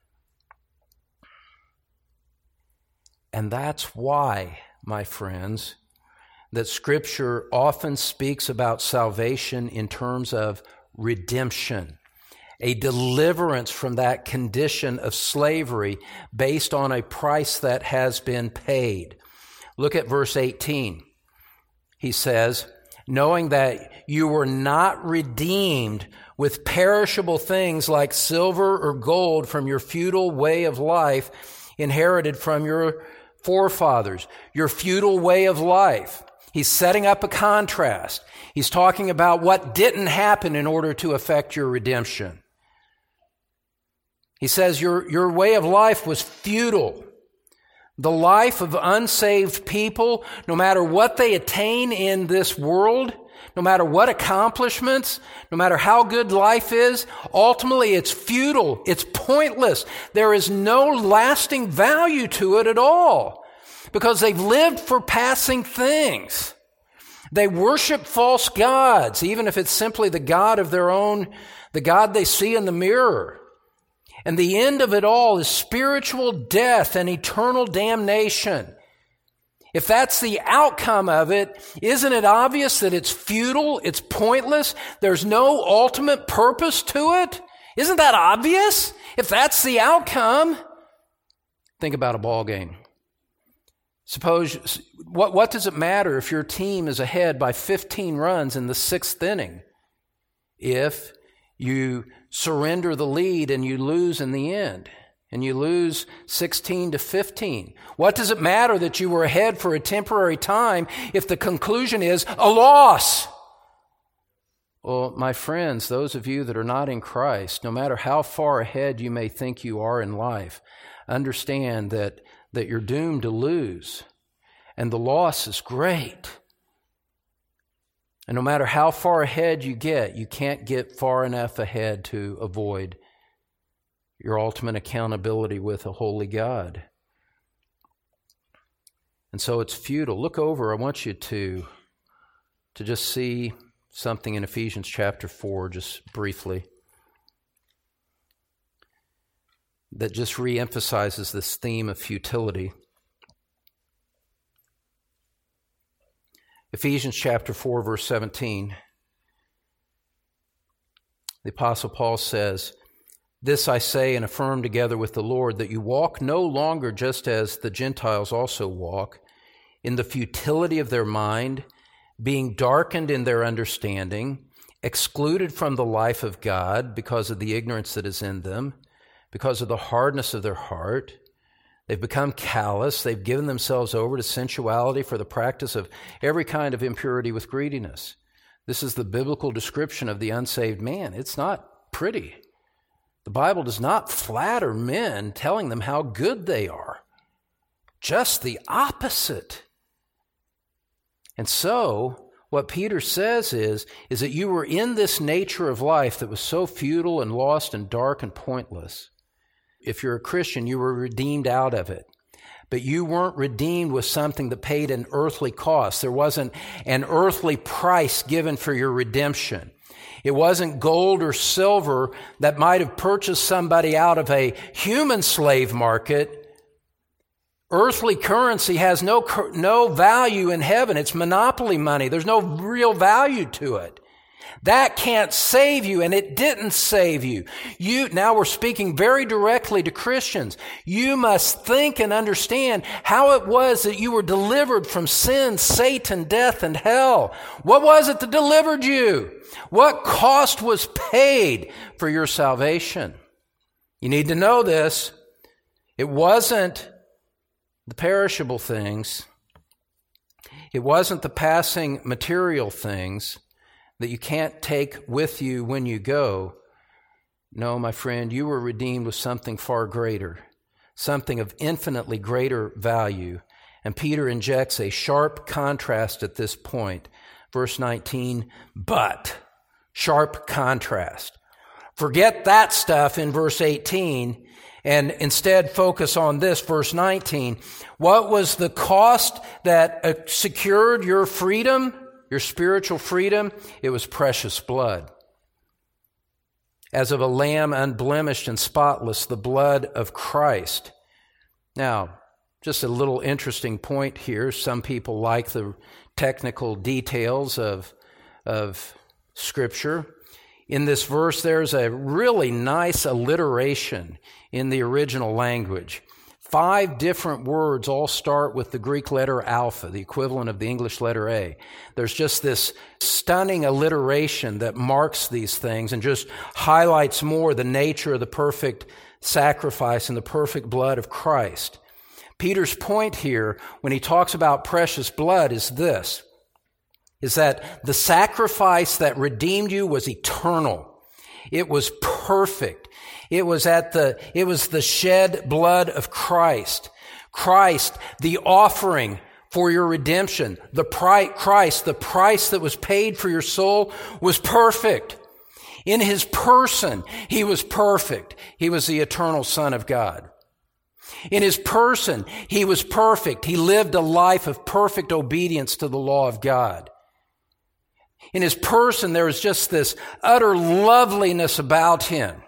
And that's why, my friends, that Scripture often speaks about salvation in terms of redemption, a deliverance from that condition of slavery based on a price that has been paid. Look at verse 18. He says, knowing that you were not redeemed with perishable things like silver or gold from your feudal way of life inherited from your forefathers, your feudal way of life. He's setting up a contrast. He's talking about what didn't happen in order to effect your redemption. He says your way of life was feudal. The life of unsaved people, no matter what they attain in this world, no matter what accomplishments, no matter how good life is, ultimately it's futile. It's pointless. There is no lasting value to it at all because they've lived for passing things. They worship false gods, even if it's simply the god of their own, the God they see in the mirror. And the end of it all is spiritual death and eternal damnation. If that's the outcome of it, isn't it obvious that it's futile, it's pointless, there's no ultimate purpose to it? Isn't that obvious? If that's the outcome, think about a ball game. Suppose, what does it matter if your team is ahead by 15 runs in the 6th inning if you surrender the lead and you lose in the end? And you lose 16-15. What does it matter that you were ahead for a temporary time if the conclusion is a loss? Well, my friends, those of you that are not in Christ, no matter how far ahead you may think you are in life, understand that you're doomed to lose. And the loss is great. And no matter how far ahead you get, you can't get far enough ahead to avoid your ultimate accountability with a holy God. And so it's futile. Look over, I want you to just see something in Ephesians chapter 4, just briefly, that just reemphasizes this theme of futility. Ephesians chapter 4, verse 17. The Apostle Paul says, "This I say and affirm together with the Lord, that you walk no longer just as the Gentiles also walk, in the futility of their mind, being darkened in their understanding, excluded from the life of God because of the ignorance that is in them, because of the hardness of their heart. They've become callous. They've given themselves over to sensuality for the practice of every kind of impurity with greediness." This is the biblical description of the unsaved man. It's not pretty. The Bible does not flatter men telling them how good they are. Just the opposite. And so, what Peter says is that you were in this nature of life that was so futile and lost and dark and pointless. If you're a Christian, you were redeemed out of it. But you weren't redeemed with something that paid an earthly cost. There wasn't an earthly price given for your redemption. It wasn't gold or silver that might have purchased somebody out of a human slave market. Earthly currency has no value in heaven. It's monopoly money. There's no real value to it. That can't save you, and it didn't save you. Now we're speaking very directly to Christians. You must think and understand how it was that you were delivered from sin, Satan, death, and hell. What was it that delivered you? What cost was paid for your salvation? You need to know this. It wasn't the perishable things. It wasn't the passing material things that you can't take with you when you go. No, my friend, you were redeemed with something far greater, something of infinitely greater value. And Peter injects a sharp contrast at this point. Verse 19, but, sharp contrast. Forget that stuff in verse 18 and instead focus on this, verse 19. What was the cost that secured your freedom, your spiritual freedom? It was precious blood. As of a lamb unblemished and spotless, the blood of Christ. Now, just a little interesting point here. Some people like the technical details of Scripture. In this verse, there's a really nice alliteration in the original language. 5 different words all start with the Greek letter alpha, the equivalent of the English letter A. There's just this stunning alliteration that marks these things and just highlights more the nature of the perfect sacrifice and the perfect blood of Christ. Peter's point here, when he talks about precious blood, is this, is that the sacrifice that redeemed you was eternal. It was perfect. It was the shed blood of Christ. Christ, the offering for your redemption. Christ, the price that was paid for your soul, was perfect. In his person, he was perfect. He was the eternal Son of God. In his person, he was perfect. He lived a life of perfect obedience to the law of God. In his person, there was just this utter loveliness about him.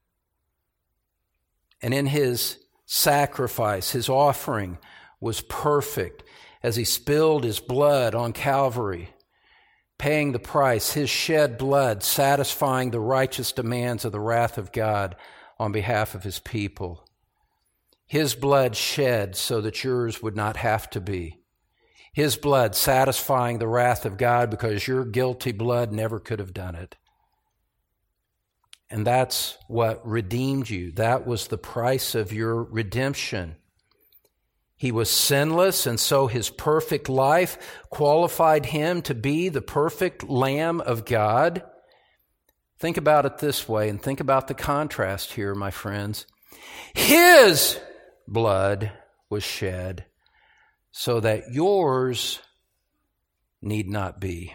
And in his sacrifice, his offering was perfect as he spilled his blood on Calvary, paying the price, his shed blood satisfying the righteous demands of the wrath of God on behalf of his people. His blood shed so that yours would not have to be. His blood satisfying the wrath of God because your guilty blood never could have done it. And that's what redeemed you. That was the price of your redemption. He was sinless, and so his perfect life qualified him to be the perfect Lamb of God. Think about it this way, and think about the contrast here, my friends. His blood was shed so that yours need not be.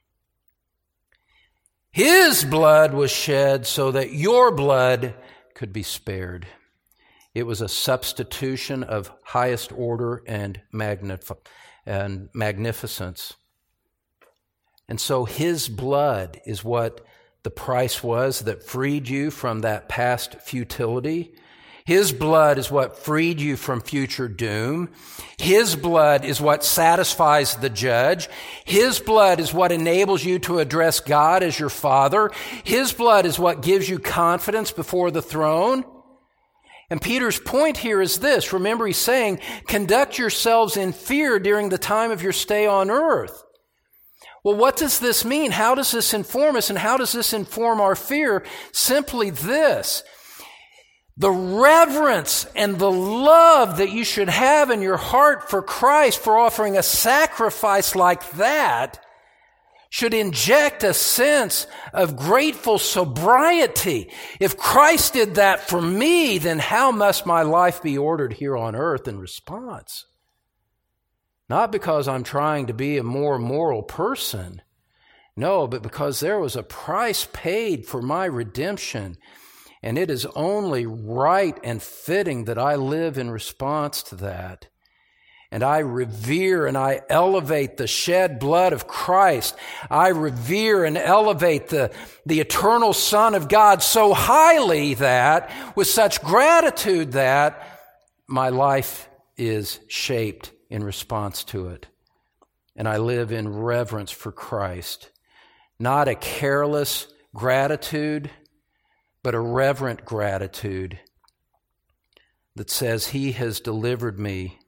His blood was shed so that your blood could be spared. It was a substitution of highest order and magnificence. And so his blood is what the price was that freed you from that past futility. His blood is what freed you from future doom. His blood is what satisfies the judge. His blood is what enables you to address God as your Father. His blood is what gives you confidence before the throne. And Peter's point here is this. Remember, he's saying, conduct yourselves in fear during the time of your stay on earth. Well, what does this mean? How does this inform us, and how does this inform our fear? Simply this. The reverence and the love that you should have in your heart for Christ for offering a sacrifice like that should inject a sense of grateful sobriety. If Christ did that for me, then how must my life be ordered here on earth in response? Not because I'm trying to be a more moral person. No, but because there was a price paid for my redemption. And it is only right and fitting that I live in response to that. And I revere and I elevate the shed blood of Christ. I revere and elevate the eternal Son of God so highly that, with such gratitude that, my life is shaped in response to it. And I live in reverence for Christ. Not a careless gratitude, but a reverent gratitude that says, He has delivered me,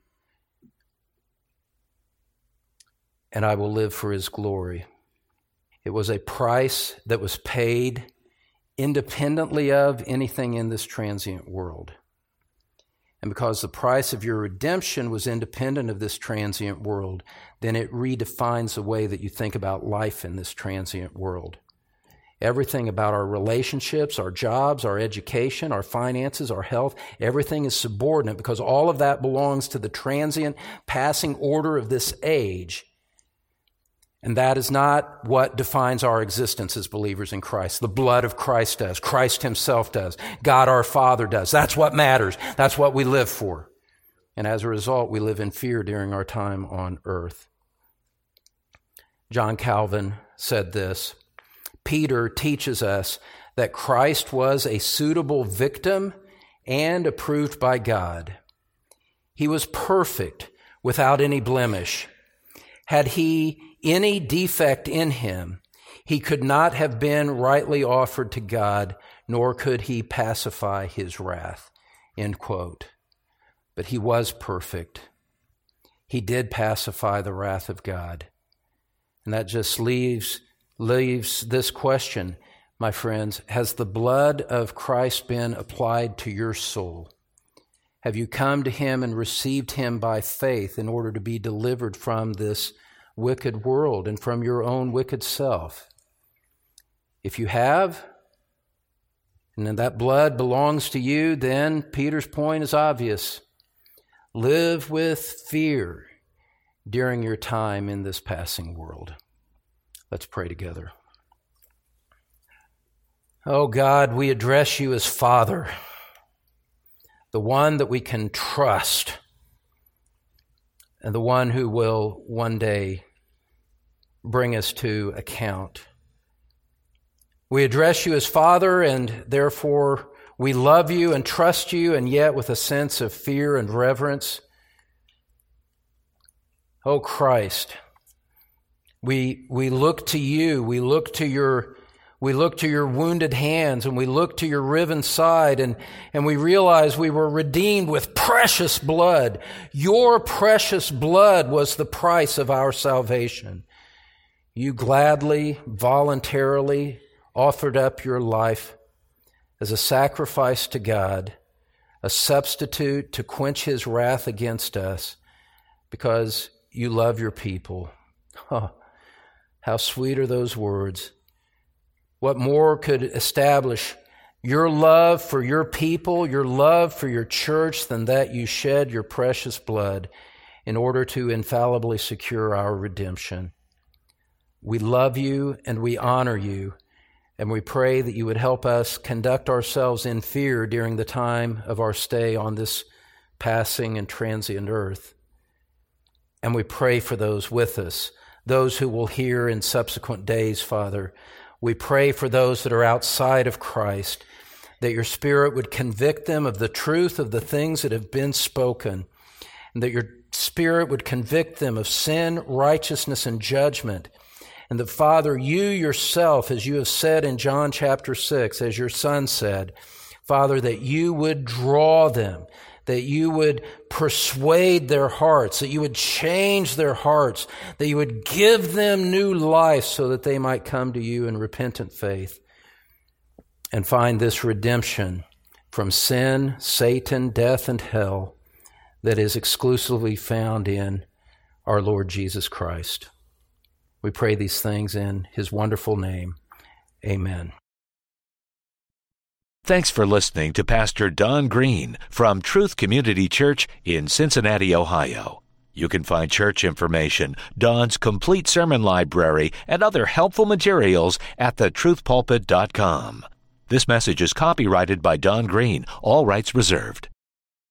and I will live for His glory. It was a price that was paid independently of anything in this transient world. And because the price of your redemption was independent of this transient world, then it redefines the way that you think about life in this transient world. Everything about our relationships, our jobs, our education, our finances, our health, everything is subordinate because all of that belongs to the transient, passing order of this age. And that is not what defines our existence as believers in Christ. The blood of Christ does. Christ himself does. God our Father does. That's what matters. That's what we live for. And as a result, we live in fear during our time on earth. John Calvin said this: Peter teaches us that Christ was a suitable victim and approved by God. He was perfect, without any blemish. Had he any defect in him, he could not have been rightly offered to God, nor could he pacify his wrath. End quote. But he was perfect. He did pacify the wrath of God. And that just leaves this question, my friends: has the blood of Christ been applied to your soul? Have you come to him and received him by faith in order to be delivered from this wicked world and from your own wicked self? If you have, and then that blood belongs to you, then Peter's point is obvious. Live with fear during your time in this passing world. Let's pray together. Oh God, we address you as Father, the one that we can trust, and the one who will one day bring us to account. We address you as Father, and therefore we love you and trust you, and yet with a sense of fear and reverence. Oh Christ, we look to you, we look to your wounded hands, and we look to your riven side, and we realize we were redeemed with precious blood. Your precious blood was the price of our salvation. You gladly, voluntarily offered up your life as a sacrifice to God, a substitute to quench his wrath against us, because you love your people. Oh, how sweet are those words. What more could establish your love for your people, your love for your church, than that you shed your precious blood in order to infallibly secure our redemption? We love you and we honor you, and we pray that you would help us conduct ourselves in fear during the time of our stay on this passing and transient earth. And we pray for those with us, those who will hear in subsequent days, Father. We pray for those that are outside of Christ, that your Spirit would convict them of the truth of the things that have been spoken, and that your Spirit would convict them of sin, righteousness, and judgment. And that, Father, you yourself, as you have said in John chapter 6, as your Son said, Father, that you would draw them, that you would persuade their hearts, that you would change their hearts, that you would give them new life so that they might come to you in repentant faith and find this redemption from sin, Satan, death, and hell that is exclusively found in our Lord Jesus Christ. We pray these things in his wonderful name. Amen. Thanks for listening to Pastor Don Green from Truth Community Church in Cincinnati, Ohio. You can find church information, Don's complete sermon library, and other helpful materials at thetruthpulpit.com. This message is copyrighted by Don Green, all rights reserved.